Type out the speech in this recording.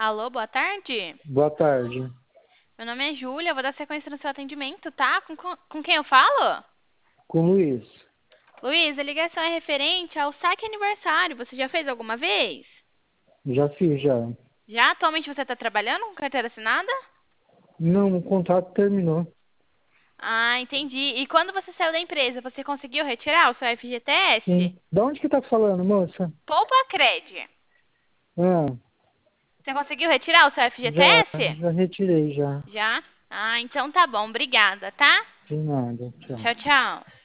Alô, boa tarde. Boa tarde. Meu nome é Júlia, eu vou dar sequência no seu atendimento, tá? Com quem eu falo? Com o Luiz. Luiz, a ligação é referente ao saque aniversário. Você já fez alguma vez? Já fiz, já. Já atualmente você está trabalhando com carteira assinada? Não, o contrato terminou. Ah, entendi. E quando você saiu da empresa, você conseguiu retirar o seu FGTS? Sim. Da onde que tá falando, moça? Poupa Cred. Ah, Você conseguiu retirar o seu já, FGTS? já retirei, já. Já? Ah, então tá bom. Obrigada, tá? De nada, tchau. Tchau, tchau.